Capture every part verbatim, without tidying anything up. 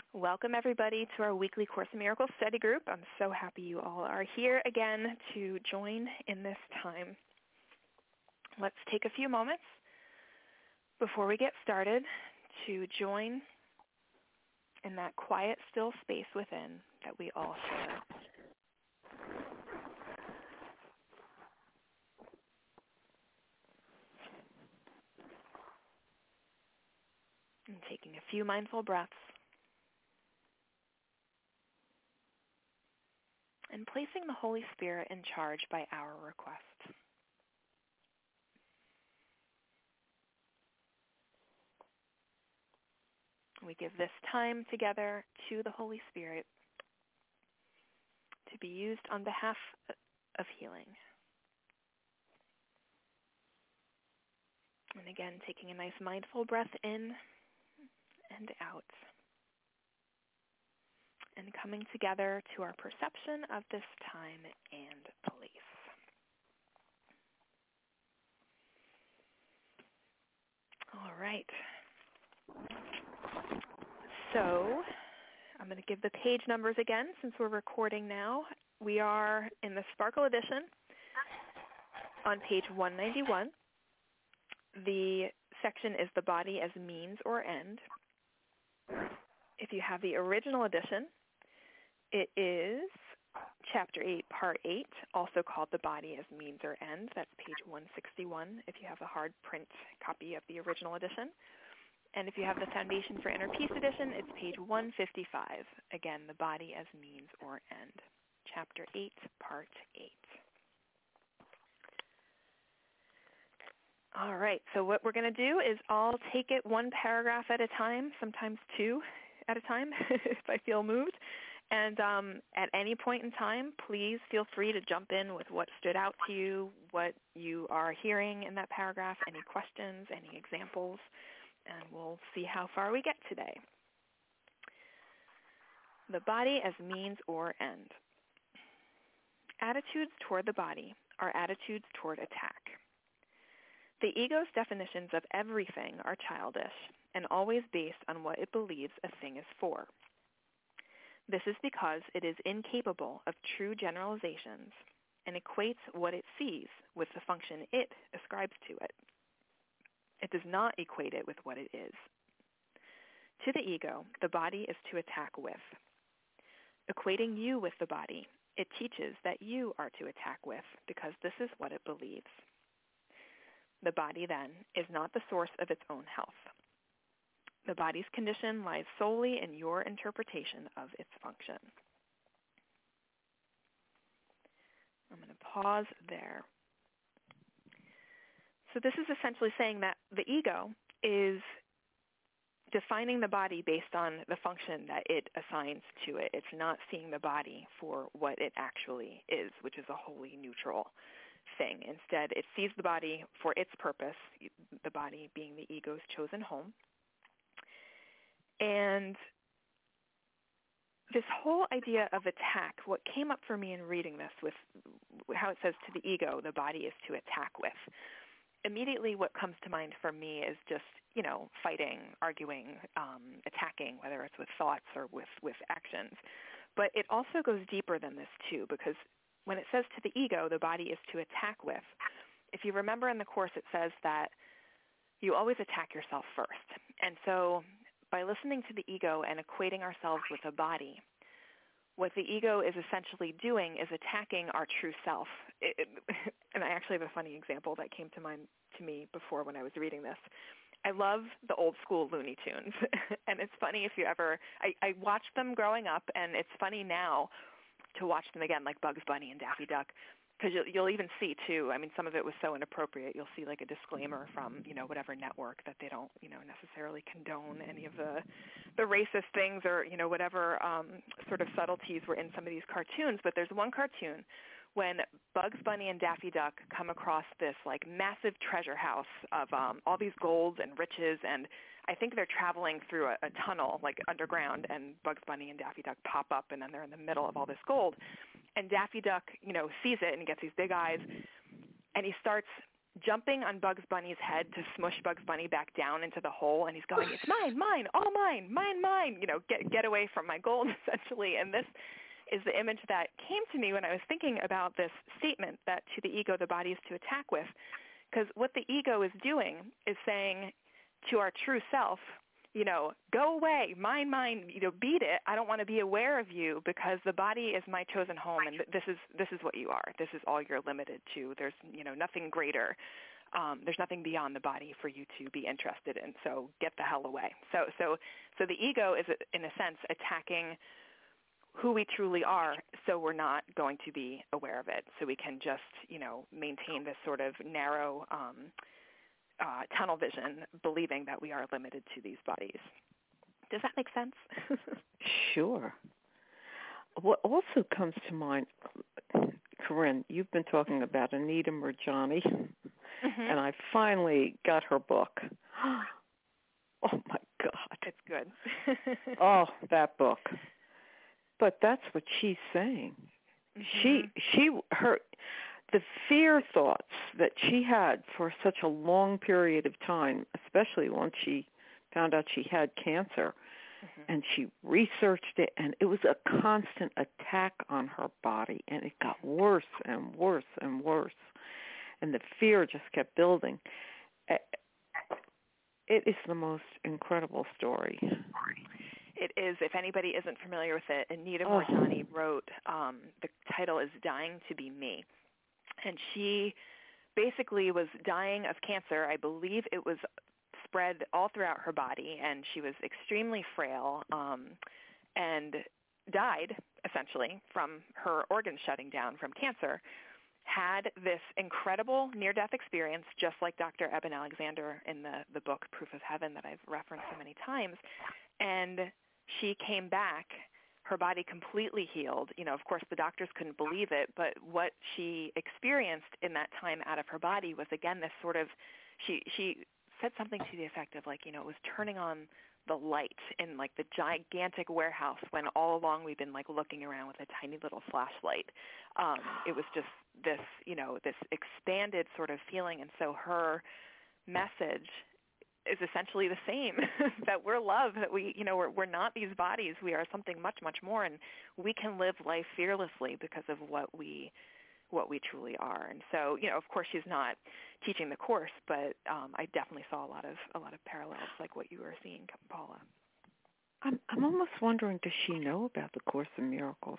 Welcome, everybody, to our weekly Course in Miracles study group. I'm so happy you all are here again to join in this time. Let's take a few moments before we get started to join in that quiet, still space within that we all share. And taking a few mindful breaths. And placing the Holy Spirit in charge by our request. We give this time together to the Holy Spirit to be used on behalf of healing. And again, taking a nice mindful breath in and out. And coming together to our perception of this time and place. All right. So I'm going to give the page numbers again since we're recording now. We are in the Sparkle edition on page one ninety-one. The section is the body as means or end. If you have the original edition, it is Chapter eight, Part eight, also called The Body as Means or End. That's page one sixty-one if you have a hard print copy of the original edition. And if you have the Foundation for Inner Peace edition, it's page one fifty-five. Again, The Body as Means or End. Chapter eight, Part eight. All right, so what we're going to do is I'll take it one paragraph at a time, sometimes two at a time if I feel moved. And um, at any point in time, please feel free to jump in with what stood out to you, what you are hearing in that paragraph, any questions, any examples, and we'll see how far we get today. The body as means or end. Attitudes toward the body are attitudes toward attack. The ego's definitions of everything are childish and always based on what it believes a thing is for. This is because it is incapable of true generalizations and equates what it sees with the function it ascribes to it. It does not equate it with what it is. To the ego, the body is to attack with. Equating you with the body, it teaches that you are to attack with because this is what it believes. The body, then, is not the source of its own health. The body's condition lies solely in your interpretation of its function. I'm going to pause there. So this is essentially saying that the ego is defining the body based on the function that it assigns to it. It's not seeing the body for what it actually is, which is a wholly neutral thing. Instead, it sees the body for its purpose, the body being the ego's chosen home. And this whole idea of attack, what came up for me in reading this with how it says to the ego, the body is to attack with. Immediately what comes to mind for me is just, you know, fighting, arguing, um, attacking, whether it's with thoughts or with, with actions. But it also goes deeper than this too, because when it says to the ego, the body is to attack with, if you remember in the Course it says that you always attack yourself first. And so by listening to the ego and equating ourselves with a body, what the ego is essentially doing is attacking our true self. It, it, and I actually have a funny example that came to mind to me before when I was reading this. I love the old school Looney Tunes. And it's funny if you ever, I, I watched them growing up, and it's funny now to watch them again, like Bugs Bunny and Daffy Duck. Because you'll, you'll even see, too, I mean, some of it was so inappropriate. You'll see, like, a disclaimer from, you know, whatever network that they don't, you know, necessarily condone any of the the racist things or, you know, whatever um, sort of subtleties were in some of these cartoons. But there's one cartoon when Bugs Bunny and Daffy Duck come across this, like, massive treasure house of um, all these golds and riches, and I think they're traveling through a, a tunnel, like, underground, and Bugs Bunny and Daffy Duck pop up, and then they're in the middle of all this gold. And Daffy Duck, you know, sees it, and he gets these big eyes, and he starts jumping on Bugs Bunny's head to smush Bugs Bunny back down into the hole, and he's going, it's mine, mine, all mine, mine, mine, you know, get get away from my gold, essentially. And this is the image that came to me when I was thinking about this statement that to the ego, the body is to attack with. Because what the ego is doing is saying to our true self, you know, go away, mine, mine, you know, beat it. I don't want to be aware of you because the body is my chosen home, and this is this is what you are. This is all you're limited to. There's, you know, nothing greater. Um, there's nothing beyond the body for you to be interested in. So get the hell away. So so so the ego is, in a sense, attacking who we truly are, so we're not going to be aware of it. So we can just, you know, maintain this sort of narrow um, Uh, tunnel vision, believing that we are limited to these bodies. Does that make sense? Sure. What also comes to mind, Corinne, you've been talking about Anita Moorjani, mm-hmm. and I finally got her book. Oh, my God. It's good. Oh, that book. But that's what she's saying. Mm-hmm. She, she, her... The fear thoughts that she had for such a long period of time, especially once she found out she had cancer, mm-hmm. and she researched it, and it was a constant attack on her body, and it got worse and worse and worse, and the fear just kept building. It is the most incredible story. It is. If anybody isn't familiar with it, Anita oh. Moorjani wrote, um, the title is Dying to Be Me. And she basically was dying of cancer. I believe it was spread all throughout her body, and she was extremely frail um, and died, essentially, from her organs shutting down from cancer. Had this incredible near-death experience, just like Doctor Eben Alexander in the, the book Proof of Heaven that I've referenced so many times. And she came back, her body completely healed. You know, of course, the doctors couldn't believe it, but what she experienced in that time out of her body was, again, this sort of, she she said something to the effect of, like, you know, it was turning on the light in, like, the gigantic warehouse when all along we've been, like, looking around with a tiny little flashlight. Um, it was just this, you know, this expanded sort of feeling. And so her message is essentially the same, that we're love, that we, you know, we're, we're not these bodies. We are something much, much more, and we can live life fearlessly because of what we what we truly are. And so, you know, of course she's not teaching the Course, but um, I definitely saw a lot of a lot of parallels like what you were seeing, Paula. I'm, I'm almost wondering, does she know about the Course in Miracles?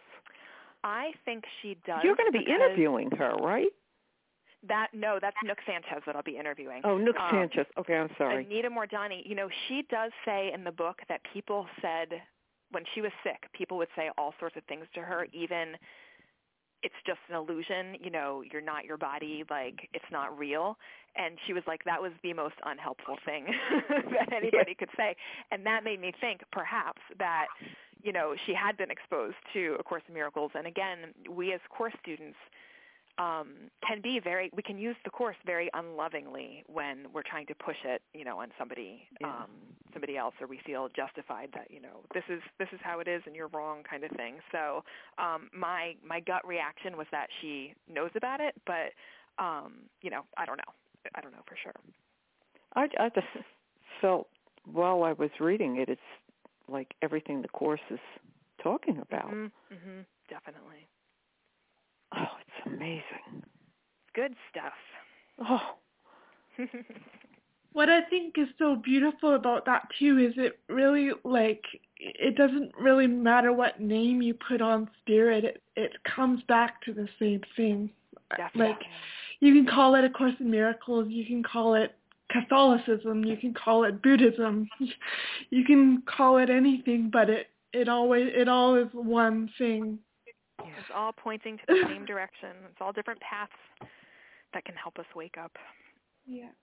I think she does. You're going to be interviewing her, right? That no, that's Nook Sanchez that I'll be interviewing. Oh, Nook um, Sanchez. Okay, I'm sorry. Anita Moorjani, you know, she does say in the book that people said when she was sick, people would say all sorts of things to her, even it's just an illusion, you know, you're not your body, like it's not real. And she was like, that was the most unhelpful thing that anybody could say. And that made me think perhaps that, you know, she had been exposed to A Course in Miracles. And again, we as Course students um, can be very, we can use the Course very unlovingly when we're trying to push it, you know, on somebody, yeah. um, somebody else, or we feel justified that, you know, this is this is how it is and you're wrong, kind of thing. So um, my my gut reaction was that she knows about it, but um, you know, I don't know, I don't know for sure. I, I just felt while I was reading it, it's like everything the Course is talking about. Mm-hmm, mm-hmm, definitely. Oh, it's amazing. Good stuff. Oh. What I think is so beautiful about that, too, is it really, like, it doesn't really matter what name you put on spirit. It, it comes back to the same thing. Definitely. Like, you can call it A Course in Miracles. You can call it Catholicism. You can call it Buddhism. You can call it anything, but it, it always, it all is one thing. Yeah. It's all pointing to the same direction. It's all different paths that can help us wake up. Yeah.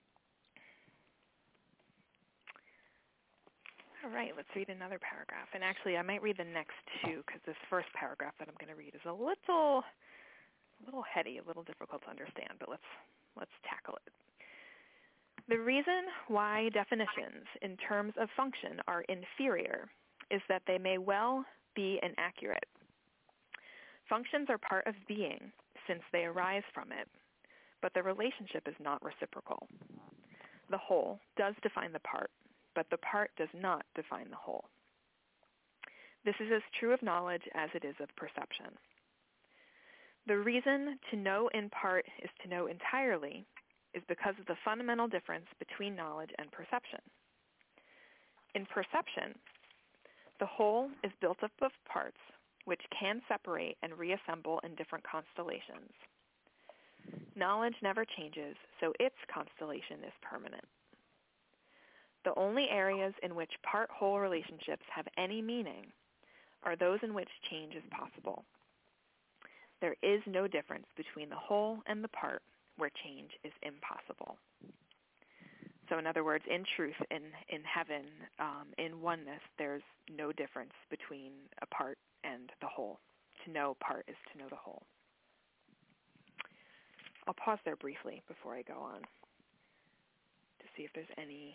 All right, let's read another paragraph. And actually, I might read the next two because this first paragraph that I'm going to read is a little, a little heady, a little difficult to understand. But let's let's tackle it. The reason why definitions in terms of function are inferior is that they may well be inaccurate. Functions are part of being since they arise from it. but the relationship is not reciprocal. The whole does define the part, but the part does not define the whole. This is as true of knowledge as it is of perception. The reason to know in part is to know entirely is because of the fundamental difference between knowledge and perception. In perception, the whole is built up of parts which can separate and reassemble in different constellations. Knowledge never changes, so its constellation is permanent. The only areas in which part-whole relationships have any meaning are those in which change is possible. There is no difference between the whole and the part where change is impossible. So in other words, in truth, in, in heaven, um, in oneness, there's no difference between a part and the whole. To know part is to know the whole. I'll pause there briefly before I go on to see if there's any.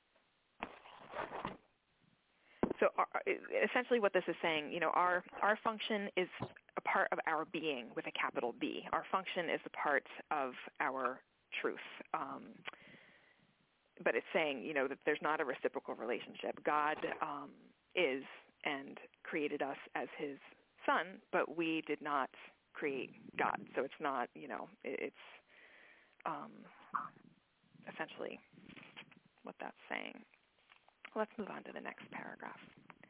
So our, essentially what this is saying, you know, our, our function is a part of our being with a capital B. Our function is a part of our truth. Um, but it's saying, you know, that there's not a reciprocal relationship. God um, is and created us as his son, but we did not create God. So it's not, you know, it, it's um, essentially what that's saying. Let's move on to the next paragraph.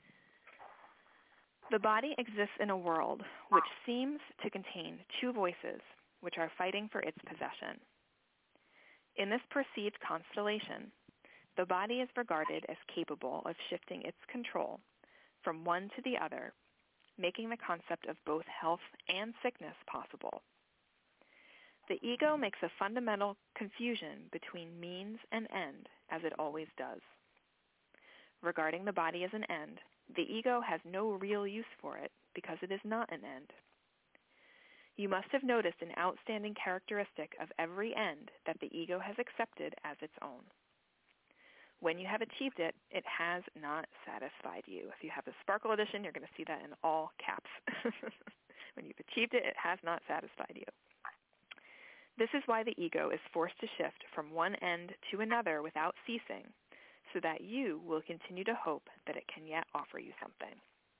The body exists in a world which seems to contain two voices which are fighting for its possession. In this perceived constellation, the body is regarded as capable of shifting its control from one to the other, making the concept of both health and sickness possible. The ego makes a fundamental confusion between means and end, as it always does. Regarding the body as an end, the ego has no real use for it because it is not an end. You must have noticed an outstanding characteristic of every end that the ego has accepted as its own. When you have achieved it, it has not satisfied you. If you have the Sparkle edition, you're going to see that in all caps. When you've achieved it, it has not satisfied you. This is why the ego is forced to shift from one end to another without ceasing, so that you will continue to hope that it can yet offer you something.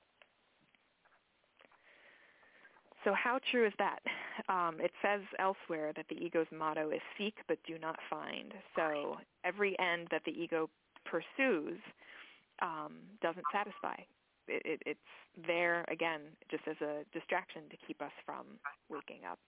So how true is that? Um, it says elsewhere that the ego's motto is seek but do not find. So every end that the ego pursues um, doesn't satisfy. It, it, it's there, again, just as a distraction to keep us from waking up.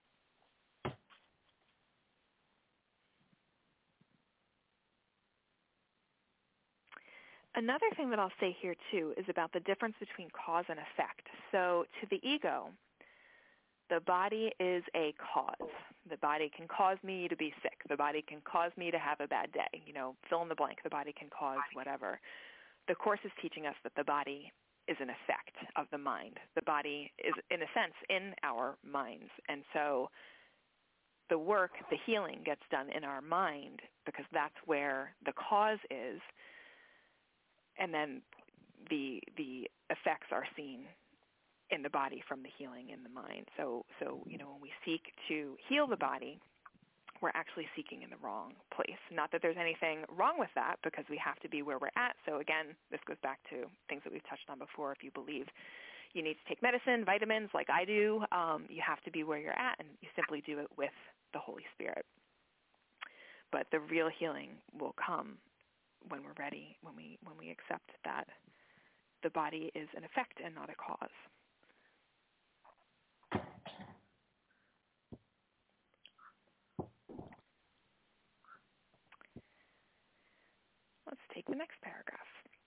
Another thing that I'll say here, too, is about the difference between cause and effect. So to the ego, the body is a cause. The body can cause me to be sick. The body can cause me to have a bad day. You know, fill in the blank. The body can cause whatever. The Course is teaching us that the body is an effect of the mind. The body is, in a sense, in our minds. And so the work, the healing gets done in our mind because that's where the cause is. And then the the effects are seen in the body from the healing in the mind. So, so you know, when we seek to heal the body, we're actually seeking in the wrong place. Not that there's anything wrong with that, because we have to be where we're at. So again, this goes back to things that we've touched on before. If you believe you need to take medicine, vitamins, like I do, um, you have to be where you're at, and you simply do it with the Holy Spirit. But the real healing will come when we're ready, when we when we accept that the body is an effect and not a cause. Let's take the next paragraph.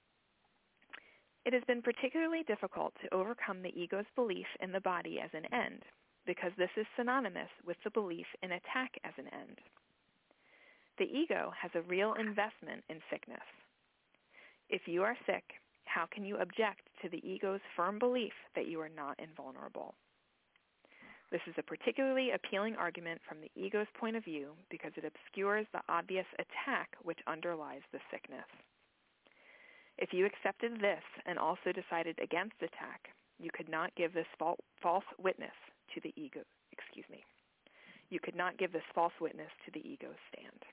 It has been particularly difficult to overcome the ego's belief in the body as an end, because this is synonymous with the belief in attack as an end. The ego has a real investment in sickness. If you are sick, how can you object to the ego's firm belief that you are not invulnerable? This is a particularly appealing argument from the ego's point of view because it obscures the obvious attack which underlies the sickness. If you accepted this and also decided against attack, you could not give this false witness to the ego. Excuse me. You could not give this false witness to the ego's stand.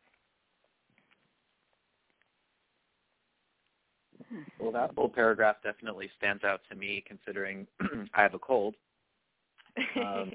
Well, that whole paragraph definitely stands out to me, considering I have a cold. Um,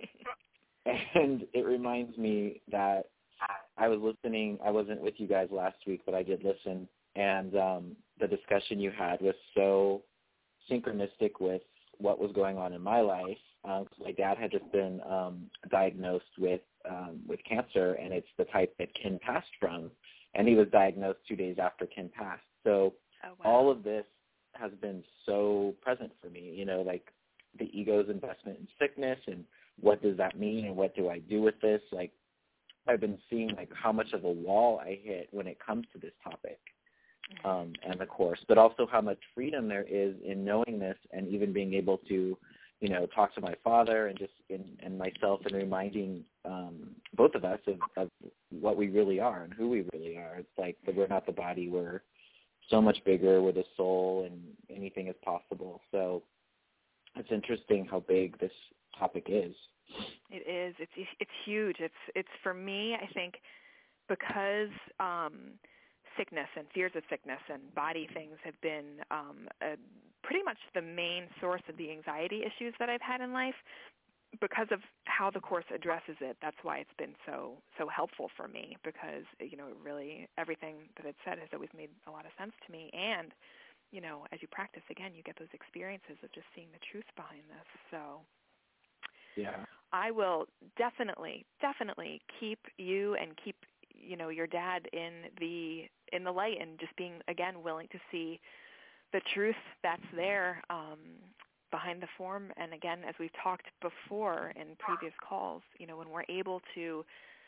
and it reminds me that I was listening. I wasn't with you guys last week, but I did listen. And um, the discussion you had was so synchronistic with what was going on in my life. Um, 'cause my dad had just been um, diagnosed with um, with cancer, and it's the type that Ken passed from. And he was diagnosed two days after Ken passed. So oh, wow. all of this has been so present for me, you know, like the ego's investment in sickness and what does that mean and what do I do with this? Like I've been seeing like how much of a wall I hit when it comes to this topic um, and the Course, but also how much freedom there is in knowing this and even being able to, you know, talk to my father and just in, and myself and reminding um, both of us of, of what we really are and who we really are. It's like that we're not the body, we're so much bigger, we're the soul, and anything is possible. So it's interesting how big this topic is. It is. It's it's huge. It's it's for me, I think, because um, sickness and fears of sickness and body things have been um, a, pretty much the main source of the anxiety issues that I've had in life. Because of how the Course addresses it, that's why it's been so so helpful for me. Because you know, it really everything that it said has always made a lot of sense to me. And you know, as you practice again, you get those experiences of just seeing the truth behind this. So. Yeah. I will definitely, definitely keep you and keep, you know, your dad in the in the light and just being, again, willing to see the truth that's there um, behind the form. And again, as we've talked before in previous calls, you know, when we're able to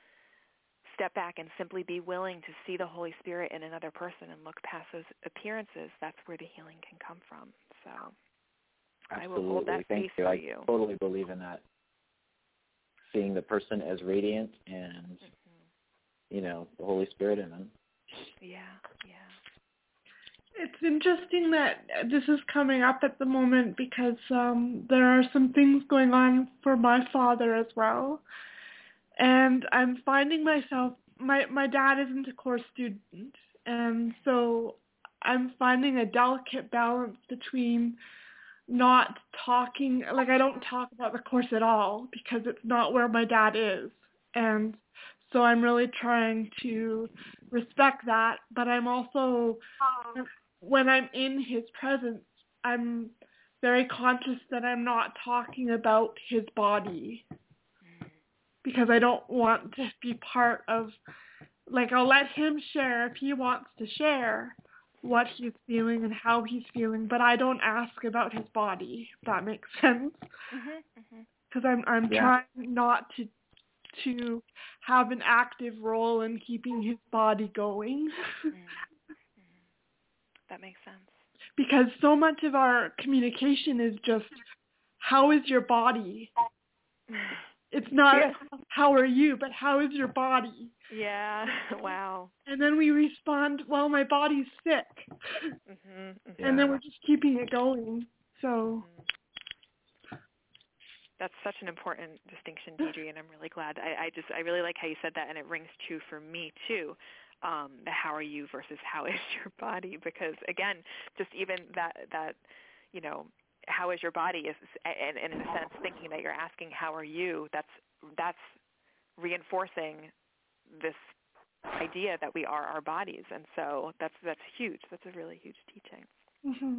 step back and simply be willing to see the Holy Spirit in another person and look past those appearances, that's where the healing can come from. So Absolutely. I will hold that Thank space you. for I you. totally believe in that. Seeing the person as radiant and, mm-hmm. you know, the Holy Spirit in them. Yeah, yeah. It's interesting that this is coming up at the moment because um, there are some things going on for my father as well. And I'm finding myself, my, my dad isn't a Course student, and so I'm finding a delicate balance between not talking, like I don't talk about the Course at all because it's not where my dad is. And so I'm really trying to respect that, but I'm also, when I'm in his presence, I'm very conscious that I'm not talking about his body because I don't want to be part of, like I'll let him share if he wants to share what he's feeling and how he's feeling, but I don't ask about his body, if that makes sense. Because mm-hmm, mm-hmm. I'm I'm yeah. trying not to to have an active role in keeping his body going. Mm-hmm. That makes sense. Because so much of our communication is just, how is your body? It's not yeah. how are you, but how is your body? Yeah, wow. And then we respond, well, my body's sick. Mm-hmm, mm-hmm. And yeah. then we're just keeping it going. So mm-hmm. That's such an important distinction, Deidre, and I'm really glad. I, I just, I really like how you said that, and it rings true for me, too, um, the how are you versus how is your body, because, again, just even that, that you know, how is your body is, and, and in a sense, thinking that you're asking how are you, that's that's reinforcing this idea that we are our bodies, and so that's that's huge. That's a really huge teaching. Mm-hmm.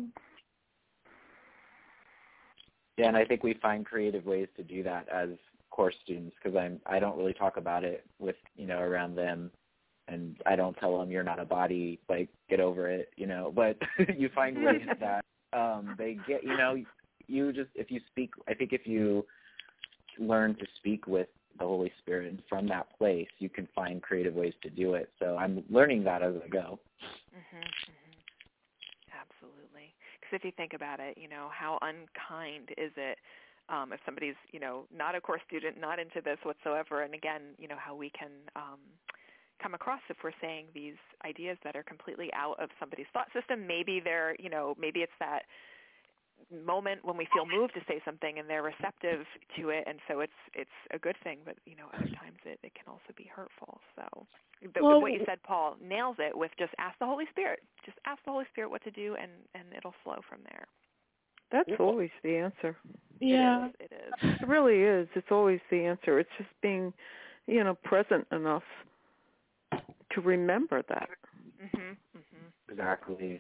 Yeah, and I think we find creative ways to do that as Course students, because I'm I don't really talk about it with you know around them, and I don't tell them you're not a body, like get over it, you know. But you find ways that um, they get, you know, you just if you speak, I think if you learn to speak with the Holy Spirit, and from that place, you can find creative ways to do it. So I'm learning that as I go. Mm-hmm, mm-hmm. Absolutely. Because if you think about it, you know, how unkind is it um, if somebody's, you know, not a Course student, not into this whatsoever, and again, you know, how we can um, come across if we're saying these ideas that are completely out of somebody's thought system. Maybe they're, you know, maybe it's that moment when we feel moved to say something and they're receptive to it, and so it's it's a good thing. But you know, other times it, it can also be hurtful. So the, well, what you said, Paul, nails it with just ask the Holy Spirit. Just ask the Holy Spirit what to do, and and it'll flow from there. That's always the answer. Yeah, it is. It is. It really is. It's always the answer. It's just being, you know, present enough to remember that. Mhm. Mhm. Exactly.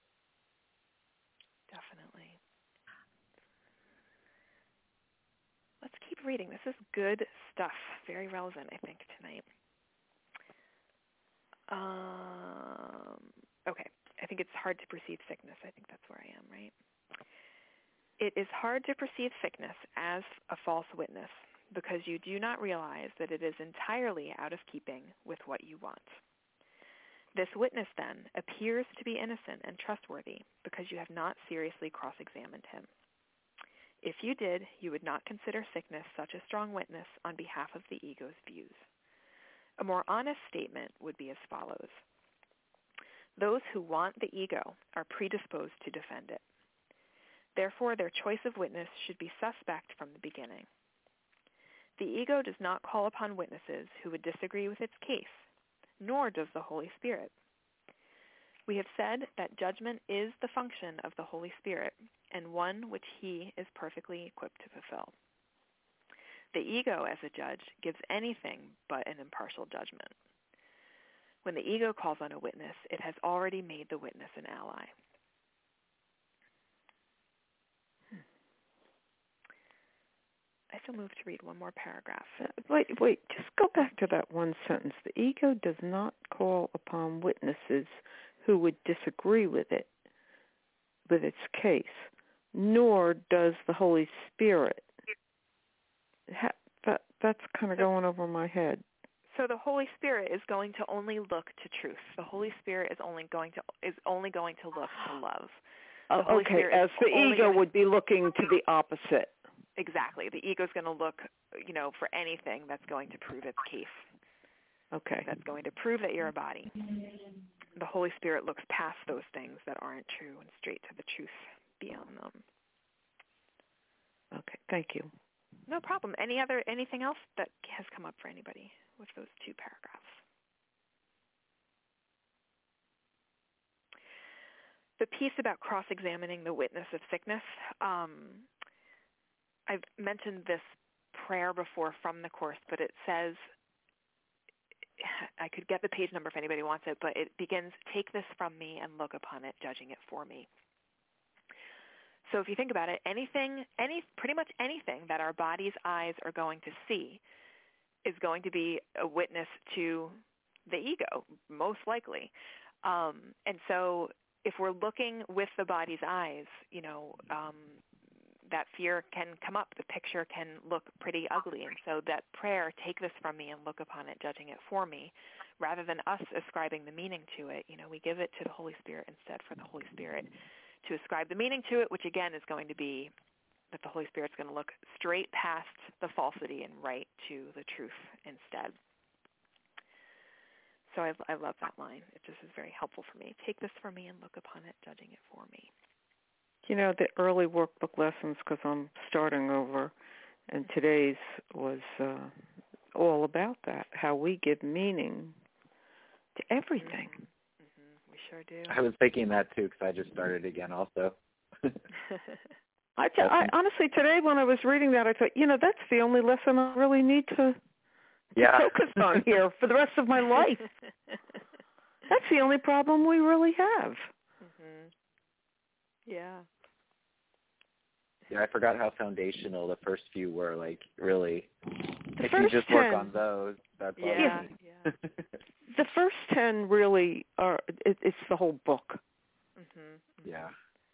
Definitely. Let's keep reading. This is good stuff. Very relevant, I think, tonight. Um, okay. I think it's hard to perceive sickness. I think that's where I am, right? It is hard to perceive sickness as a false witness because you do not realize that it is entirely out of keeping with what you want. This witness, then, appears to be innocent and trustworthy because you have not seriously cross-examined him. If you did, you would not consider sickness such a strong witness on behalf of the ego's views. A more honest statement would be as follows. Those who want the ego are predisposed to defend it. Therefore, their choice of witness should be suspect from the beginning. The ego does not call upon witnesses who would disagree with its case, nor does the Holy Spirit. We have said that judgment is the function of the Holy Spirit, and one which he is perfectly equipped to fulfill. The ego, as a judge, gives anything but an impartial judgment. When the ego calls on a witness, it has already made the witness an ally. I still move to read one more paragraph. Wait, wait, just go back to that one sentence. The ego does not call upon witnesses who would disagree with it, with its case, nor does the Holy Spirit. That, that's kind of going over my head. So the Holy Spirit is going to only look to truth. The Holy Spirit is only going to is only going to look to love. Uh, okay, as the ego going, would be looking to the opposite. Exactly. The ego is going to look, you know, for anything that's going to prove its case. Okay. That's going to prove that you're a body. The Holy Spirit looks past those things that aren't true and straight to the truth beyond them. Okay. Thank you. No problem. Any other anything else that has come up for anybody with those two paragraphs? The piece about cross-examining the witness of sickness, um, I've mentioned this prayer before from the Course, but it says, I could get the page number if anybody wants it, but it begins, take this from me and look upon it, judging it for me. So if you think about it, anything, any, pretty much anything that our body's eyes are going to see is going to be a witness to the ego, most likely. Um, and so if we're looking with the body's eyes, you know, um, that fear can come up. The picture can look pretty ugly. And so that prayer, take this from me and look upon it, judging it for me, rather than us ascribing the meaning to it, you know, we give it to the Holy Spirit instead for the Holy Spirit to ascribe the meaning to it, which again is going to be that the Holy Spirit's going to look straight past the falsity and right to the truth instead. So I, I love that line. It just is very helpful for me. Take this from me and look upon it, judging it for me. You know, the early workbook lessons, because I'm starting over, and today's was uh, all about that, how we give meaning to everything. Mm-hmm. Mm-hmm. We sure do. I was thinking that, too, because I just started again also. I, I honestly, today when I was reading that, I thought, you know, that's the only lesson I really need to, yeah. to focus on here for the rest of my life. That's the only problem we really have. Mm-hmm. Yeah. Yeah, I forgot how foundational the first few were. Like, really, the if first you just ten, work on those, that's all yeah, you need. yeah. The first ten really are, it, it's the whole book. Mm-hmm. Yeah.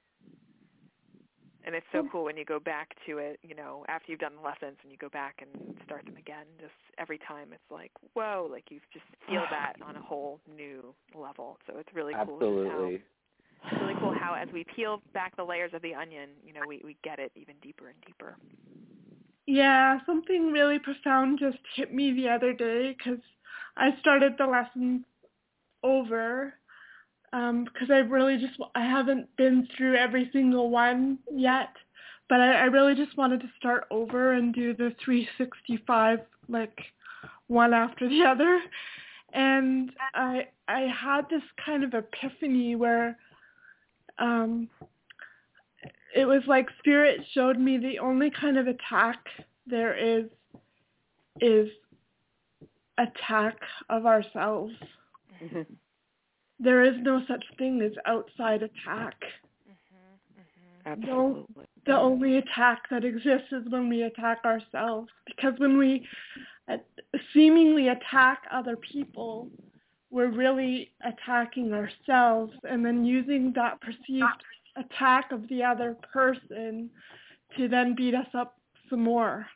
And it's so cool when you go back to it, you know, after you've done the lessons and you go back and start them again. Just every time it's like, whoa, like you just feel that on a whole new level. So it's really cool. Absolutely. It's really cool how as we peel back the layers of the onion, you know, we, we get it even deeper and deeper. Yeah, something really profound just hit me the other day because I started the lesson over um, because I really just, I haven't been through every single one yet, but I, I really just wanted to start over and do the three sixty-five, like, one after the other. And I I had this kind of epiphany where um, it was like Spirit showed me the only kind of attack there is is attack of ourselves. Mm-hmm. There is no such thing as outside attack. Mm-hmm. Absolutely. The, the only attack that exists is when we attack ourselves. Because when we uh, seemingly attack other people, we're really attacking ourselves and then using that perceived attack of the other person to then beat us up some more.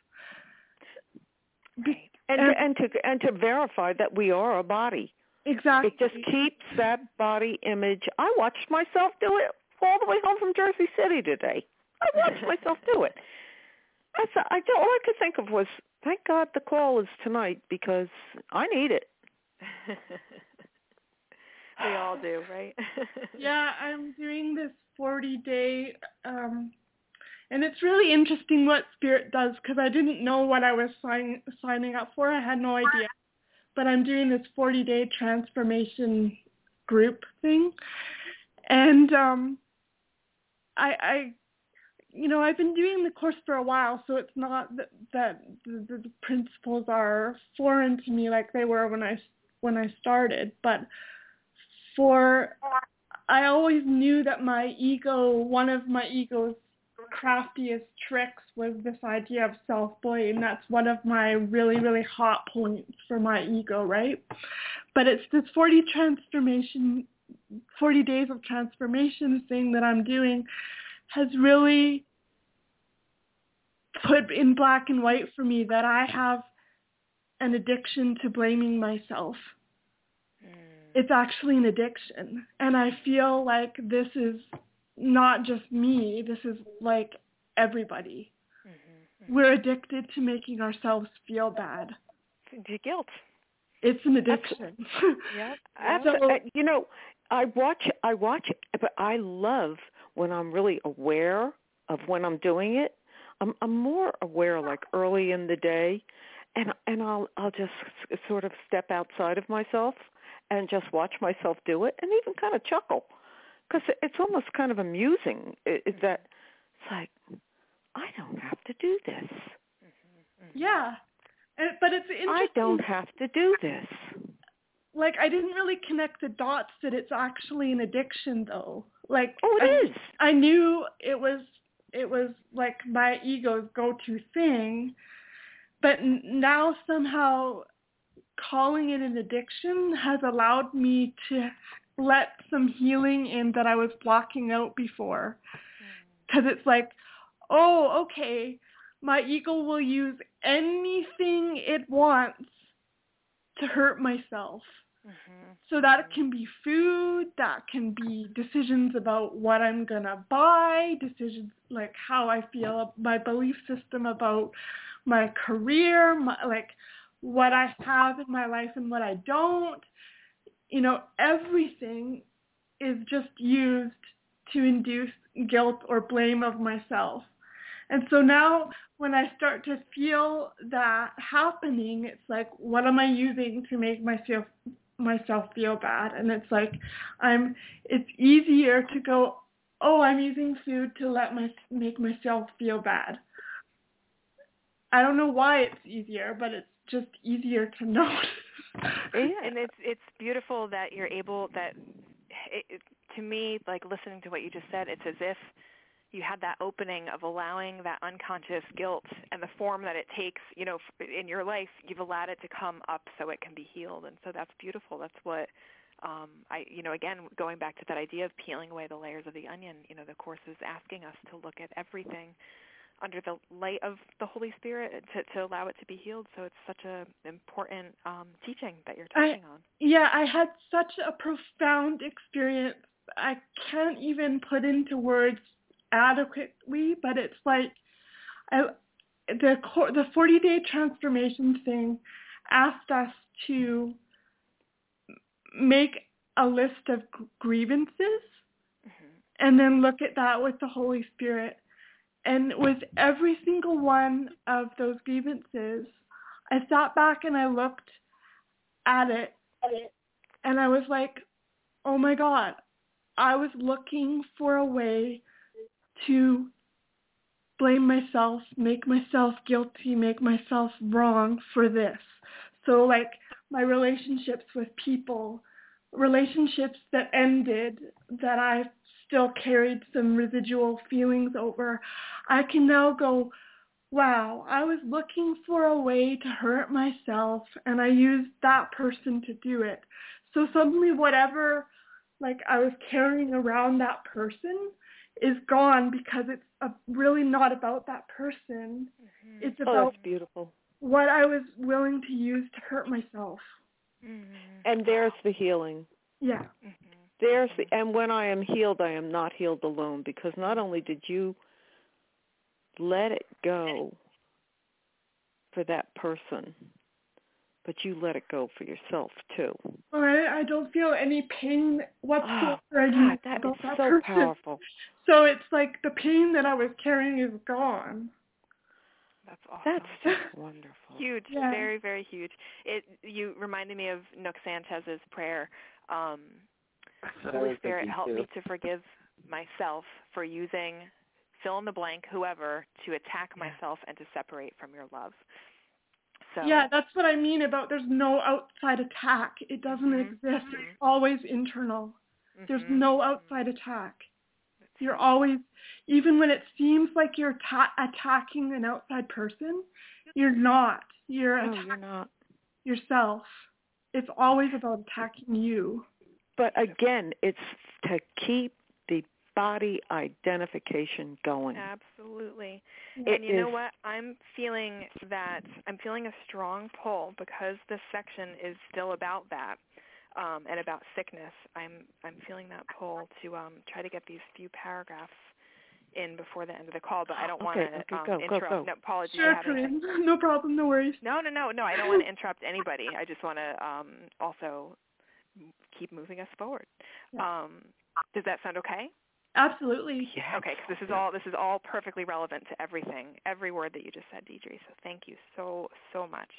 Be- and, and, and to and to verify that we are a body. Exactly. It just keeps that body image. I watched myself do it all the way home from Jersey City today. I watched myself do it. I saw, I all I could think of was, thank God the call is tonight because I need it. We all do, right? Yeah, I'm doing this forty-day, um, and it's really interesting what Spirit does because I didn't know what I was sign, signing up for. I had no idea. But I'm doing this forty-day transformation group thing. And um, I, I, you know, I've been doing the course for a while, so it's not that, that the, the principles are foreign to me like they were when I, when I started. But for, I always knew that my ego, one of my ego's craftiest tricks was this idea of self-blame. That's one of my really, really hot points for my ego, right? But it's this forty transformation, forty days of transformation thing that I'm doing has really put in black and white for me that I have an addiction to blaming myself. Mm. It's actually an addiction. And I feel like this is not just me, this is like everybody. Mm-hmm, mm-hmm. We're addicted to making ourselves feel bad. It's guilt. It's an addiction. Yeah. So, you know, I watch, I watch, but I love when I'm really aware of when I'm doing it. I'm, I'm more aware, like early in the day, and and I'll I'll just sort of step outside of myself and just watch myself do it, and even kind of chuckle. Because it's almost kind of amusing is that it's like, I don't have to do this. Yeah, but it's interesting. I don't have to do this. Like, I didn't really connect the dots that it's actually an addiction, though. Like, oh, it I, is. I knew it was, it was like my ego's go-to thing, but n- now somehow calling it an addiction has allowed me to let some healing in that I was blocking out before. Because it's like, oh, okay, my ego will use anything it wants to hurt myself. Mm-hmm. So that can be food, that can be decisions about what I'm going to buy, decisions like how I feel, my belief system about my career, my, like what I have in my life and what I don't. You know, everything is just used to induce guilt or blame of myself. And so now when I start to feel that happening, it's like, what am I using to make myself myself feel bad? And it's like, I'm, it's easier to go, oh, I'm using food to let my, make myself feel bad. I don't know why it's easier, but it's just easier to notice. Yeah, and it's it's beautiful that you're able, that it, it, to me, like listening to what you just said, it's as if you had that opening of allowing that unconscious guilt and the form that it takes, you know, in your life, you've allowed it to come up so it can be healed. And so that's beautiful. That's what um, I, you know, again, going back to that idea of peeling away the layers of the onion, you know, the Course is asking us to look at everything under the light of the Holy Spirit to, to allow it to be healed. So it's such an important um, teaching that you're touching I, on. Yeah, I had such a profound experience. I can't even put into words adequately, but it's like I, the the forty-day transformation thing asked us to make a list of g- grievances Mm-hmm. and then look at that with the Holy Spirit. And with every single one of those grievances, I sat back and I looked at it and I was like, oh my God, I was looking for a way to blame myself, make myself guilty, make myself wrong for this. So like my relationships with people, relationships that ended that I still carried some residual feelings over, I can now go, wow, I was looking for a way to hurt myself and I used that person to do it. So suddenly whatever like I was carrying around that person is gone because it's a, really not about that person. Mm-hmm. It's Oh, about that's beautiful. what I was willing to use to hurt myself. Mm-hmm. And there's the healing. Yeah. Mm-hmm. There's the, and when I am healed, I am not healed alone, because not only did you let it go for that person, but you let it go for yourself too. Well, I, I don't feel any pain whatsoever Oh, anymore God, that about is that so person. powerful. So it's like the pain that I was carrying is gone. That's awesome. That's just wonderful. Huge, Yeah. very, very huge. It you reminded me of Nook Sanchez's prayer. Um, Holy Spirit, help too. me to forgive myself for using fill in the blank, whoever, to attack Yeah. myself and to separate from your love. So Yeah, that's what I mean about there's no outside attack. It doesn't Mhm. exist. Mhm. It's always internal. There's Mhm. no Mhm. outside attack. That's You're huge. always, even when it seems like you're ta- attacking an outside person, you're not. You're No, attacking you're not. yourself. It's always about attacking you. But again, it's to keep the body identification going. Absolutely. It And you know is- what? I'm feeling that I'm feeling a strong pull because this section is still about that um, and about sickness. I'm I'm feeling that pull to um, try to get these few paragraphs in before the end of the call, but I don't want Okay, to okay, um, go, go, interrupt. go. No, apologies. Sure, you have anything? Corinne. No problem. No worries. No, no, no, no. I don't want to interrupt anybody. I just want to um, also keep moving us forward. Yeah. Um, does that sound okay? Absolutely. Yeah. Okay, because this is all this is all perfectly relevant to everything, every word that you just said, Deidre. So thank you so so much.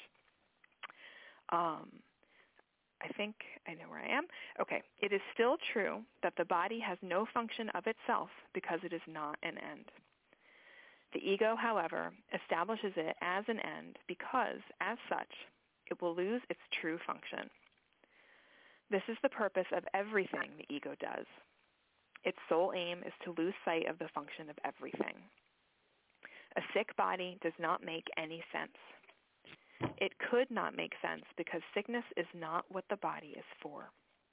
Um, I think I know where I am. Okay, it is still true that the body has no function of itself because it is not an end. The ego, however, establishes it as an end because, as such, it will lose its true function. This is the purpose of everything the ego does. Its sole aim is to lose sight of the function of everything. A sick body does not make any sense. It could not make sense because sickness is not what the body is for.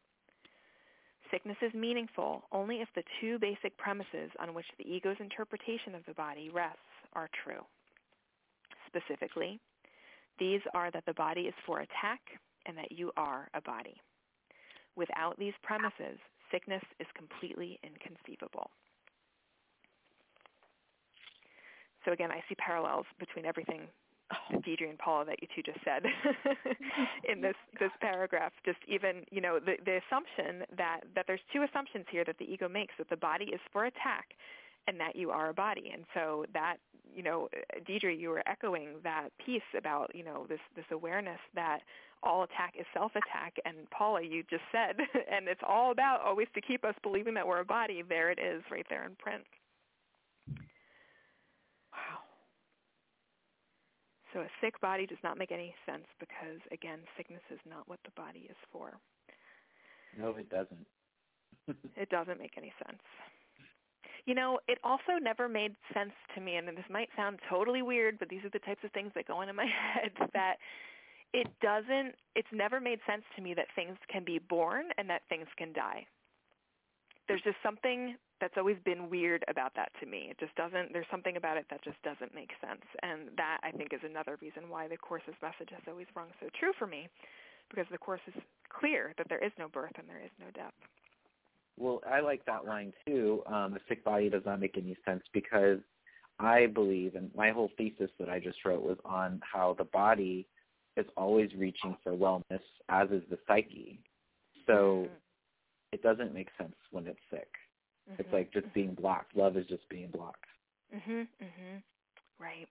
Sickness is meaningful only if the two basic premises on which the ego's interpretation of the body rests are true. Specifically, these are that the body is for attack and that you are a body. Without these premises, sickness is completely inconceivable. So again, I see parallels between everything, Deidre and Paula, that you two just said in this, this paragraph. Just even, you know, the, the assumption that, that there's two assumptions here that the ego makes, that the body is for attack and that you are a body. And so that, you know, Deidre, you were echoing that piece about, you know, this, this awareness that all attack is self-attack. And Paula, you just said, and it's all about always to keep us believing that we're a body. There it is right there in print. Wow. So a sick body does not make any sense because, again, sickness is not what the body is for. No, it doesn't. It doesn't make any sense. You know, it also never made sense to me, and this might sound totally weird, but these are the types of things that go on in my head, that it doesn't, it's never made sense to me that things can be born and that things can die. There's just something that's always been weird about that to me. It just doesn't, there's something about it that just doesn't make sense. And that, I think, is another reason why the Course's message has always rung so true for me, because the Course is clear that there is no birth and there is no death. Well, I like that line too. Um, a sick body does not make any sense, because I believe, and my whole thesis that I just wrote was on how the body is always reaching for wellness, as is the psyche. So it doesn't make sense when it's sick. Mm-hmm. It's like just being blocked. Love is just being blocked. Mhm. Mhm. Right.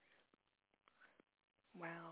Wow.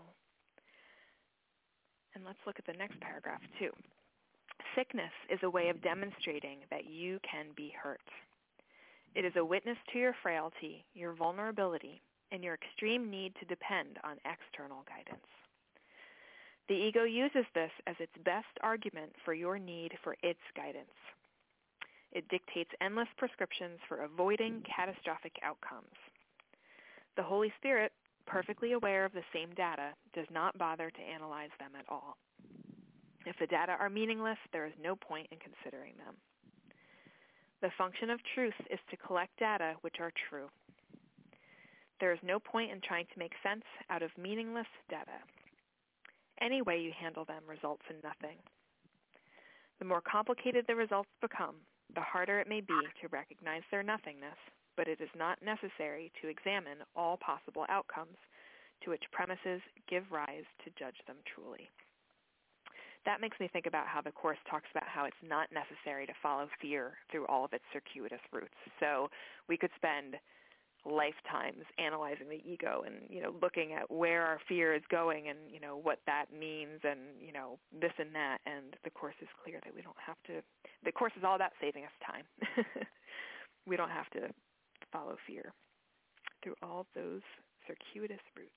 And let's look at the next paragraph too. Sickness is a way of demonstrating that you can be hurt. It is a witness to your frailty, your vulnerability, and your extreme need to depend on external guidance. The ego uses this as its best argument for your need for its guidance. It dictates endless prescriptions for avoiding catastrophic outcomes. The Holy Spirit, perfectly aware of the same data, does not bother to analyze them at all. If the data are meaningless, there is no point in considering them. The function of truth is to collect data which are true. There is no point in trying to make sense out of meaningless data. Any way you handle them results in nothing. The more complicated the results become, the harder it may be to recognize their nothingness, but it is not necessary to examine all possible outcomes to which premises give rise to judge them truly. That makes me think about how the Course talks about how it's not necessary to follow fear through all of its circuitous routes. So we could spend lifetimes analyzing the ego and, you know, looking at where our fear is going and, you know, what that means and, you know, this and that. And the Course is clear that we don't have to, the Course is all about saving us time. We don't have to follow fear through all of those circuitous routes.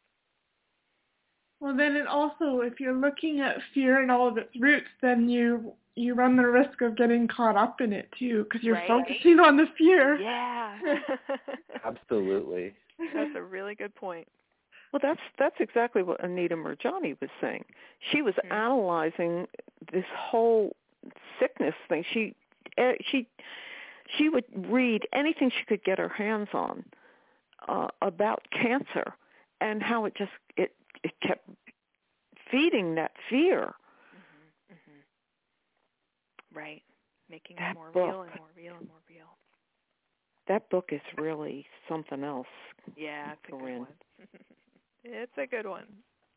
Well, then it also, if you're looking at fear and all of its roots, then you you run the risk of getting caught up in it too, because you're right. focusing on the fear. Yeah. Absolutely. That's a really good point. Well, that's that's exactly what Anita Moorjani was saying. She was mm-hmm. analyzing this whole sickness thing. She she she would read anything she could get her hands on uh, about cancer and how it just it it kept feeding that fear. Mm-hmm, mm-hmm. Right. Making that it more book, real and more real and more real. That book is really something else. Yeah, it's a Corinne. good one. It's a good one.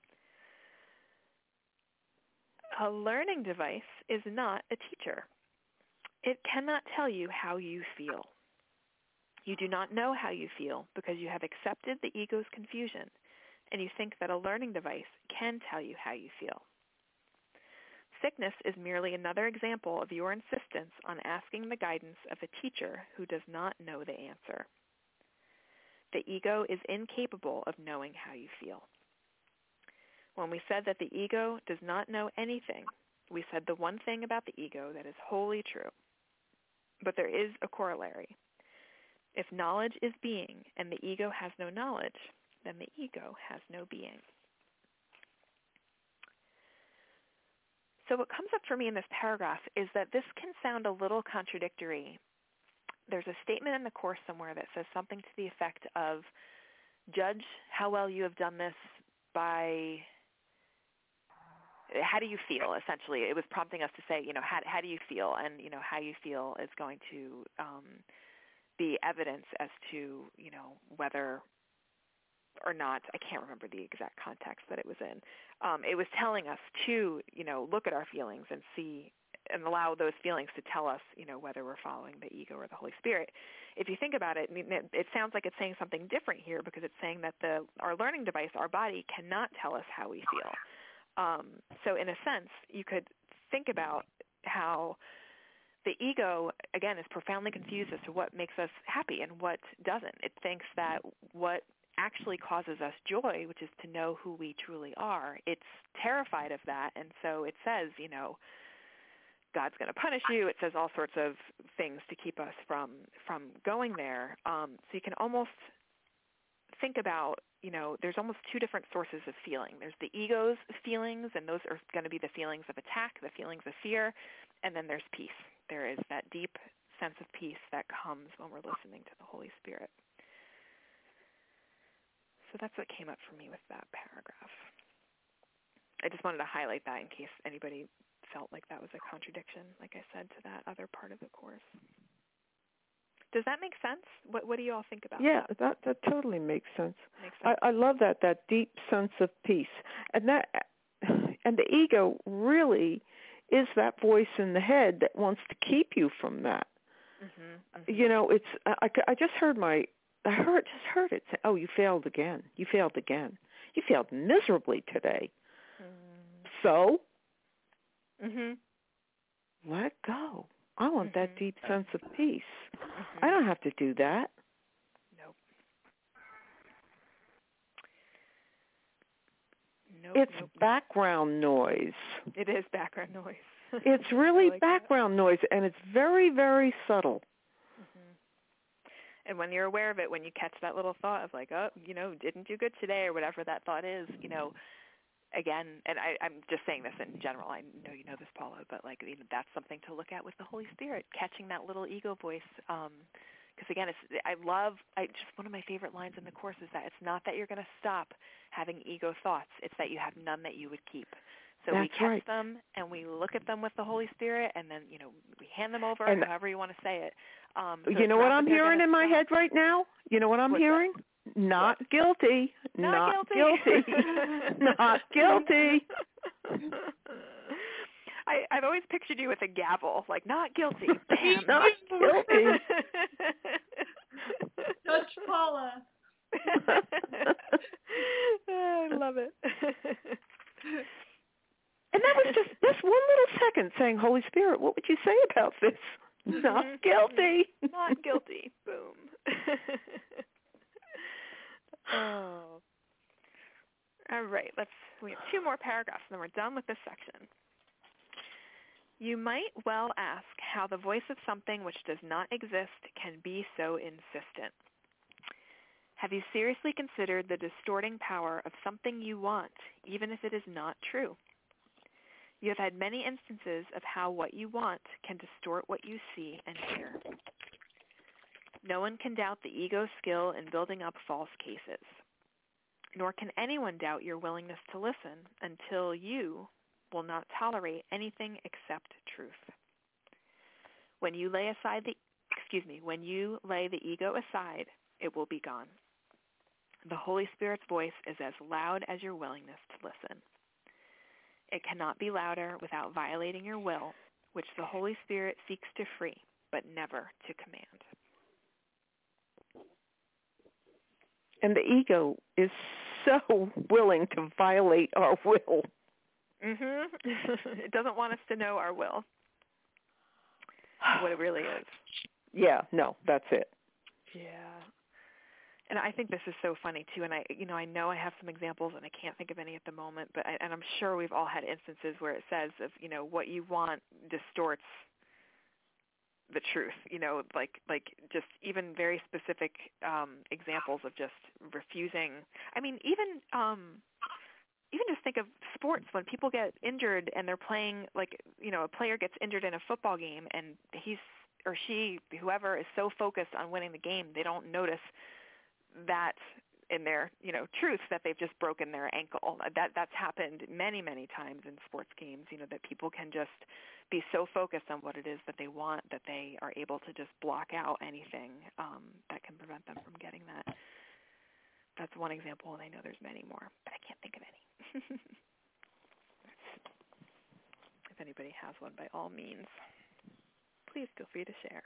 A learning device is not a teacher. It cannot tell you how you feel. You do not know how you feel because you have accepted the ego's confusion, and you think that a learning device can tell you how you feel. Sickness is merely another example of your insistence on asking the guidance of a teacher who does not know the answer. The ego is incapable of knowing how you feel. When we said that the ego does not know anything, we said the one thing about the ego that is wholly true. But there is a corollary. If knowledge is being and the ego has no knowledge, then the ego has no being. So what comes up for me in this paragraph is that this can sound a little contradictory. There's a statement in the Course somewhere that says something to the effect of, judge how well you have done this by, how do you feel, essentially. It was prompting us to say, you know, how, how do you feel? And, you know, how you feel is going to um, be evidence as to, you know, whether or not, I can't remember the exact context that it was in. Um, it was telling us to, you know, look at our feelings and see and allow those feelings to tell us, you know, whether we're following the ego or the Holy Spirit. If you think about it, I mean, it, it sounds like it's saying something different here because it's saying that the our learning device, our body, cannot tell us how we feel. Um, so in a sense, you could think about how the ego, again, is profoundly confused as to what makes us happy and what doesn't. It thinks that what actually causes us joy, which is to know who we truly are, it's terrified of that. And so it says, you know, God's going to punish you. It says all sorts of things to keep us from from going there. Um, so you can almost think about, you know, there's almost two different sources of feeling. There's the ego's feelings, and those are going to be the feelings of attack, the feelings of fear, and then there's peace. There is that deep sense of peace that comes when we're listening to the Holy Spirit. So that's what came up for me with that paragraph. I just wanted to highlight that in case anybody felt like that was a contradiction, like I said, to that other part of the Course. Does that make sense? What What do you all think about yeah, that? Yeah, that, that totally makes sense. Makes sense. I, I love that, that deep sense of peace. And that, and the ego really is that voice in the head that wants to keep you from that. Mm-hmm, mm-hmm. You know, it's I, I just heard my I heard just heard it say, "Oh, you failed again. You failed again. You failed miserably today." Mm. So, mhm. Let go. I want mm-hmm. that deep sense of peace. Mm-hmm. I don't have to do that. Nope. Nope. It's nope, background nope. noise. It is background noise. It's really like background that. noise, and it's very, very subtle. Mm-hmm. And when you're aware of it, when you catch that little thought of like, oh, you know, didn't do good today, or whatever that thought is, you know, again, and I, I'm just saying this in general. I know you know this, Paula, but like, you know, that's something to look at with the Holy Spirit, catching that little ego voice. Because um, again, it's I love. I just one of my favorite lines in the Course is that it's not that you're going to stop having ego thoughts; it's that you have none that you would keep. So that's we catch right. them and we look at them with the Holy Spirit, and then you know we hand them over, and however you want to say it. Um, so you know what I'm hearing in my stop. head right now? You know what I'm What's hearing? That? Not what? guilty. Not, Not guilty. guilty. Not guilty. I, I've always pictured you with a gavel, like, not guilty. Bam. Not guilty. Judge Paula. I love it. And that was just this one little second saying, Holy Spirit, what would you say about this? Not mm-hmm. guilty. Not guilty. Boom. Oh. All right. Let's. We have two more paragraphs, and then we're done with this section. You might well ask how the voice of something which does not exist can be so insistent. Have you seriously considered the distorting power of something you want, even if it is not true? You have had many instances of how what you want can distort what you see and hear. No one can doubt the ego's skill in building up false cases, nor can anyone doubt your willingness to listen until you will not tolerate anything except truth. When you lay aside the, excuse me, when you lay the ego aside, it will be gone. The Holy Spirit's voice is as loud as your willingness to listen. It cannot be louder without violating your will, which the Holy Spirit seeks to free, but never to command. And the ego is so willing to violate our will. Mhm. It doesn't want us to know our will, what it really is. Yeah, no, that's it. Yeah. And I think this is so funny too. And I, you know, I know I have some examples, and I can't think of any at the moment. But I, and I'm sure we've all had instances where it says, of you know, what you want distorts the truth. You know, like like just even very specific um, examples of just refusing. I mean, even um, even just think of sports when people get injured and they're playing. Like you know, a player gets injured in a football game, and he's or she, whoever, is so focused on winning the game, they don't notice that in their, you know, truth that they've just broken their ankle. That that's happened many, many times in sports games, you know, that people can just be so focused on what it is that they want that they are able to just block out anything um, that can prevent them from getting that. That's one example, and I know there's many more, but I can't think of any. If anybody has one, by all means, please feel free to share.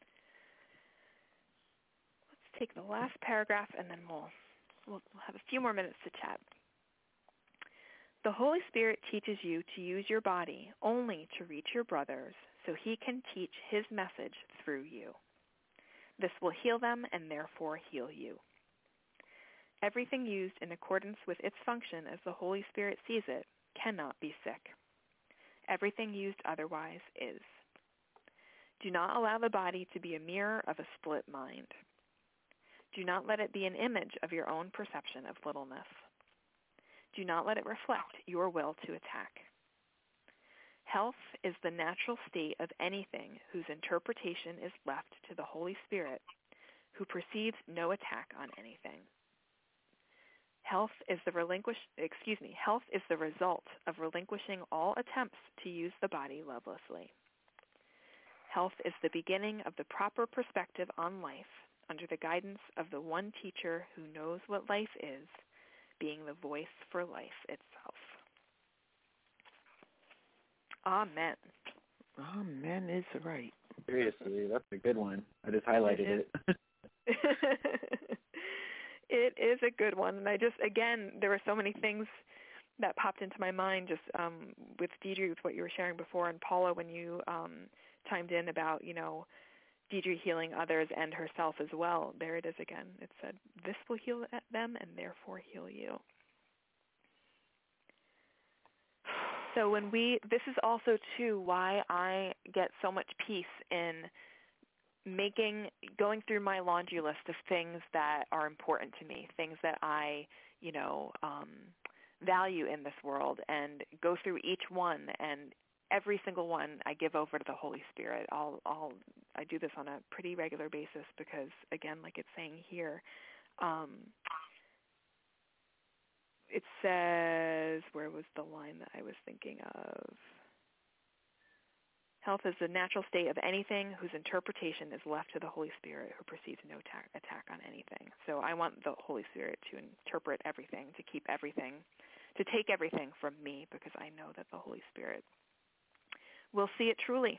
Take the last paragraph, and then we'll, we'll we'll have a few more minutes to chat. The Holy Spirit teaches you to use your body only to reach your brothers so he can teach his message through you. This will heal them and therefore heal you. Everything used in accordance with its function as the Holy Spirit sees it cannot be sick. Everything used otherwise is. Do not allow the body to be a mirror of a split mind. Do not let it be an image of your own perception of littleness. Do not let it reflect your will to attack. Health is the natural state of anything whose interpretation is left to the Holy Spirit, who perceives no attack on anything. Health is the relinquish, excuse me, health is the result of relinquishing all attempts to use the body lovelessly. Health is the beginning of the proper perspective on life, under the guidance of the one teacher who knows what life is, being the voice for life itself. Amen. Amen is right. Seriously, that's a good one. I just highlighted it. it. It is a good one. And I just, again, there were so many things that popped into my mind just um, with Deidre, with what you were sharing before, and Paula, when you um, chimed in about, you know, Deidre healing others and herself as well. There it is again. It said, this will heal them and therefore heal you. So when we, this is also, too, why I get so much peace in making, going through my laundry list of things that are important to me, things that I, you know, um, value in this world, and go through each one, and every single one I give over to the Holy Spirit. I'll, I'll, I do this on a pretty regular basis because, again, like it's saying here, um, it says, where was the line that I was thinking of? Health is the natural state of anything whose interpretation is left to the Holy Spirit, who perceives no ta- attack on anything. So I want the Holy Spirit to interpret everything, to keep everything, to take everything from me, because I know that the Holy Spirit will see it truly.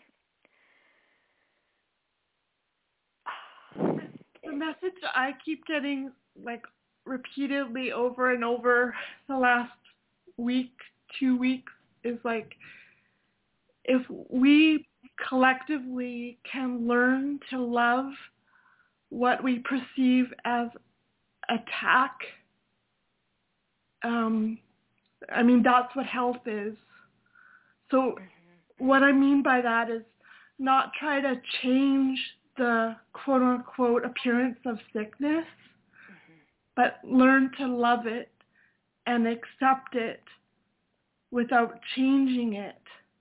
The message I keep getting, like, repeatedly over and over the last week, two weeks, is like, if we collectively can learn to love what we perceive as attack, um, I mean, that's what health is. So mm-hmm. what I mean by that is not try to change the quote-unquote appearance of sickness, mm-hmm. but learn to love it and accept it without changing it.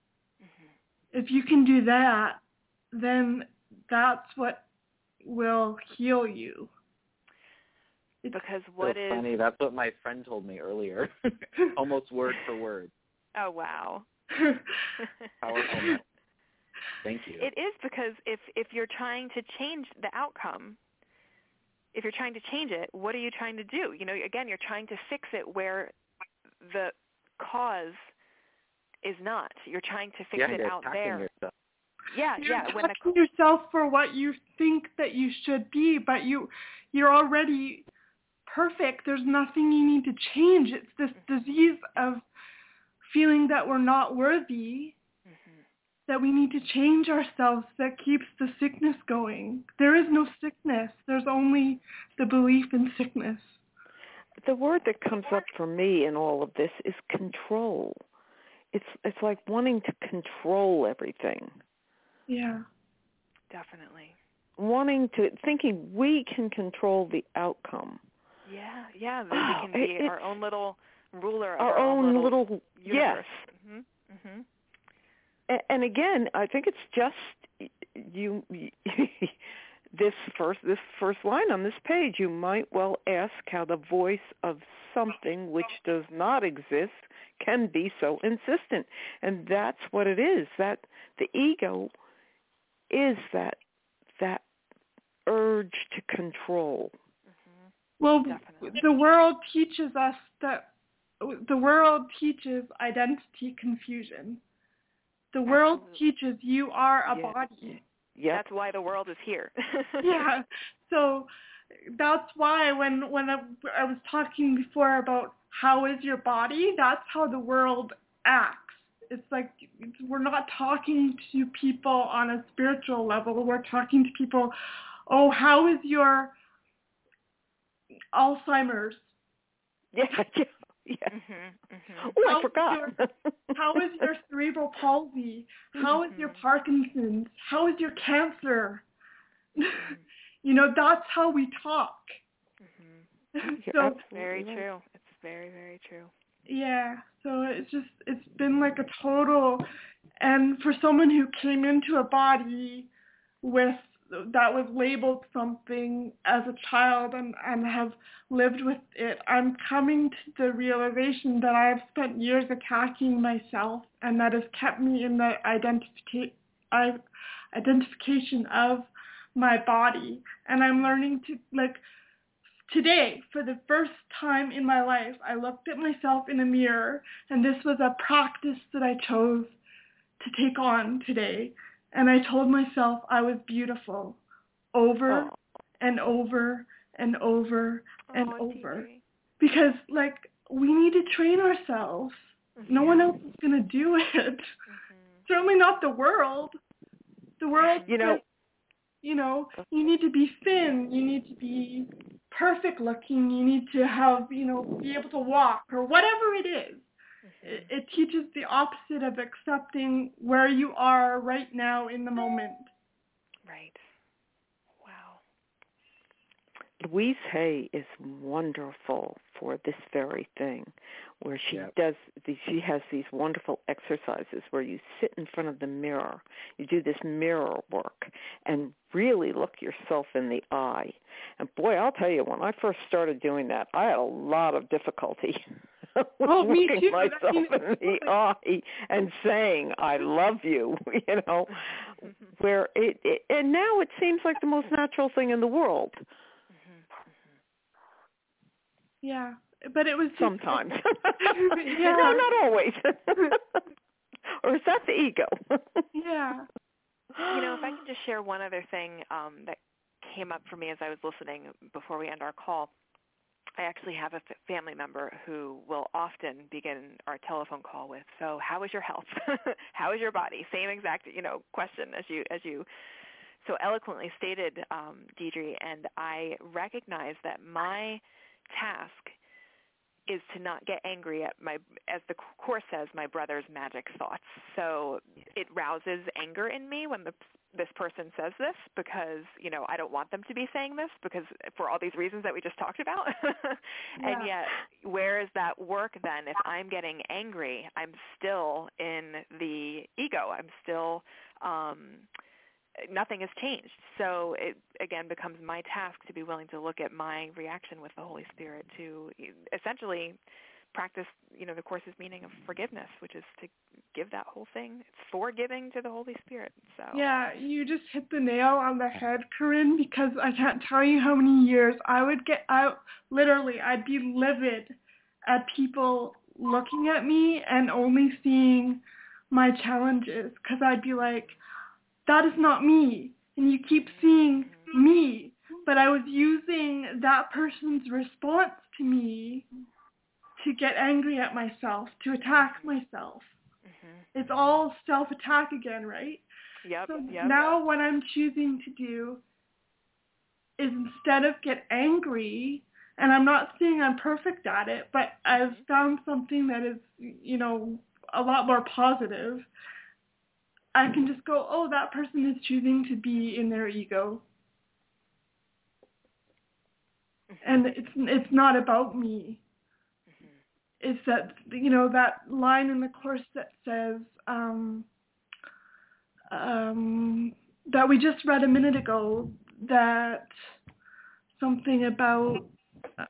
If you can do that, then that's what will heal you. It's because what so is funny? That's what my friend told me earlier, almost word for word. Oh wow! Powerful. Thank you. It is, because if if you're trying to change the outcome, if you're trying to change it, what are you trying to do? You know, again, you're trying to fix it where the cause is not. You're trying to fix yeah, it out there. Yourself. Yeah, you're yeah. When attacking the yourself for what you think that you should be, but you you're already perfect. There's nothing you need to change. It's this mm-hmm. disease of feeling that we're not worthy, mm-hmm. that we need to change ourselves, that keeps the sickness going. There is no sickness. There's only the belief in sickness. The word that comes up for me in all of this is control. It's it's like wanting to control everything. Yeah. Definitely. Wanting to, thinking we can control the outcome. Yeah, yeah. That oh, we can be our own little ruler of our, our own, own little, little universe. Yes. Mm-hmm. Mm-hmm. And, and again, I think it's just you. This first, this first line on this page, you might well ask how the voice of something which does not exist can be so insistent. And that's what it is. That the ego is that that urge to control. Mm-hmm. Well, Definitely. The world teaches us that the world teaches identity confusion. The world Absolutely. Teaches you are a yeah. body. Yeah, that's why the world is here. Yeah, so that's why when when I, I was talking before about how is your body, that's how the world acts. It's like it's, we're not talking to people on a spiritual level. We're talking to people, oh, how is your Alzheimer's? Yeah, yeah. Yeah. Mm-hmm, mm-hmm. Oh, how I forgot. Is your, how is your cerebral palsy? How is your Parkinson's? How is your cancer? Mm-hmm. You know, that's how we talk. Mm-hmm. So very true. It's very, very true. Yeah. So it's just it's been like a total, and for someone who came into a body with that was labeled something as a child and, and have lived with it, I'm coming to the realization that I've spent years attacking myself, and that has kept me in the identifi- I, identification of my body. And I'm learning to, like, today, for the first time in my life, I looked at myself in a mirror, and this was a practice that I chose to take on today. And I told myself I was beautiful over Oh. and over and over and Oh, over. Deidre. Because, like, we need to train ourselves. Mm-hmm. No one else is going to do it. Mm-hmm. Certainly not the world. The world You know, says, you know, you need to be thin, you need to be perfect looking, you need to have, you know, be able to walk or whatever it is. Mm-hmm. It, it teaches the opposite of accepting where you are right now in the moment. Right. Wow. Louise Hay is wonderful for this very thing, where she Yep. does these, she has these wonderful exercises where you sit in front of the mirror, you do this mirror work, and really look yourself in the eye. And boy, I'll tell you, when I first started doing that, I had a lot of difficulty Oh, me looking too. myself I mean, in the eye and saying, "I love you," you know. Where it, it, and now it seems like the most natural thing in the world. yeah, but it was just, Sometimes. yeah. No, not always. Or is that the ego? Yeah. You know, if I can just share one other thing um, that came up for me as I was listening before we end our call. I actually have a f- family member who will often begin our telephone call with, "So, how is your health? How is your body?" Same exact, you know, question as you as you so eloquently stated, um, Deidre. And I recognize that my task is to not get angry at my, as the Course says, my brother's magic thoughts. So it rouses anger in me when the, this person says this, because, you know, I don't want them to be saying this, because for all these reasons that we just talked about. And Yeah. yet, where is that work then? If I'm getting angry, I'm still in the ego. I'm still, um, nothing has changed. So it, again, becomes my task to be willing to look at my reaction with the Holy Spirit to essentially practice, you know, the Course's meaning of forgiveness, which is to give that whole thing. It's forgiving to the Holy Spirit. So Yeah, you just hit the nail on the head, Corinne, because I can't tell you how many years I would get out, literally, I'd be livid at people looking at me and only seeing my challenges, because I'd be like, that is not me, and you keep seeing me, but I was using that person's response to me to get angry at myself, to attack myself. mm-hmm. It's all self-attack again, right? Yep, So yep. now what I'm choosing to do is, instead of get angry, and I'm not saying I'm perfect at it, but I've found something that is, you know, a lot more positive. I can just go, oh, that person is choosing to be in their ego. Mm-hmm. And it's it's not about me. Mm-hmm. It's that, you know, that line in the Course that says, um, um, that we just read a minute ago, that something about uh,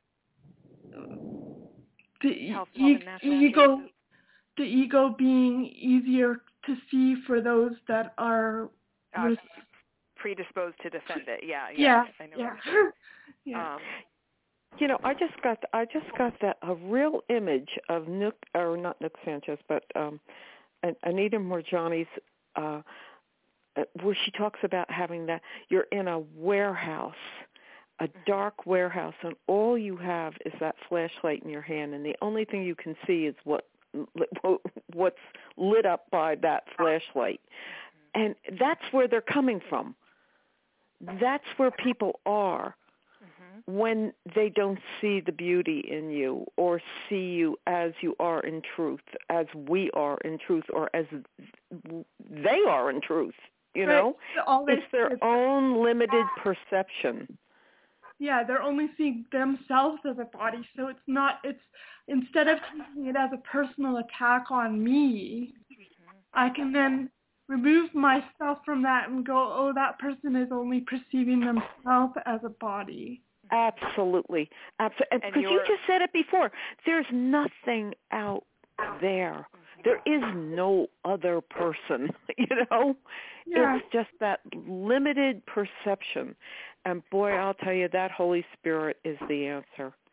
the Health, e- wealth, and natural ego, choices. the ego being easier to see for those that are Uh, res- predisposed to defend it. Yeah, yeah, yeah. I know yeah, what you're saying. yeah. Um, You know, I just got I just got that a real image of Nook, or not Nook Sanchez, but um, Anita Moorjani's, uh, where she talks about having that. You're in a warehouse, a dark warehouse, and all you have is that flashlight in your hand, and the only thing you can see is what what's lit up by that flashlight, and that's where they're coming from. That's where people are. When they don't see the beauty in you, or see you as you are in truth, as we are in truth, or as they are in truth, you know? Right. It's their own limited perception. Yeah, they're only seeing themselves as a body, so it's not, it's, instead of taking it as a personal attack on me, I can then remove myself from that and go, oh, that person is only perceiving themselves as a body. Absolutely. Absolutely. Because you just said it before. There's nothing out there. There is no other person, you know? Yeah. It's just that limited perception. And boy, I'll tell you, that Holy Spirit is the answer.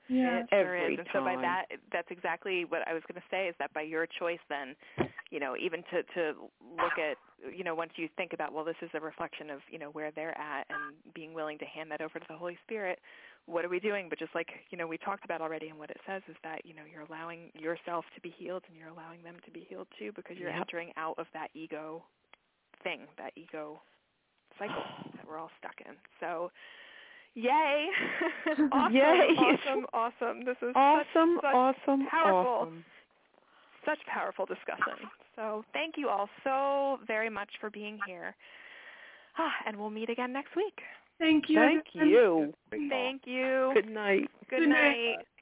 Yeah. It sure Every is. And so by time. that, that's exactly what I was going to say, is that by your choice then, you know, even to, to look at, you know, once you think about, well, this is a reflection of, you know, where they're at, and being willing to hand that over to the Holy Spirit, what are we doing? But just like, you know, we talked about already, and what it says is that, you know, you're allowing yourself to be healed, and you're allowing them to be healed too, because you're Yep. entering out of that ego thing, that ego cycle that we're all stuck in. So, yay. Awesome, Yay. awesome, awesome. This is Awesome, such, such awesome, powerful, awesome. such powerful discussion. So thank you all so very much for being here. Ah, and we'll meet again next week. Thank you. Thank everyone. you. Thank you. Good night. Good Good night. night.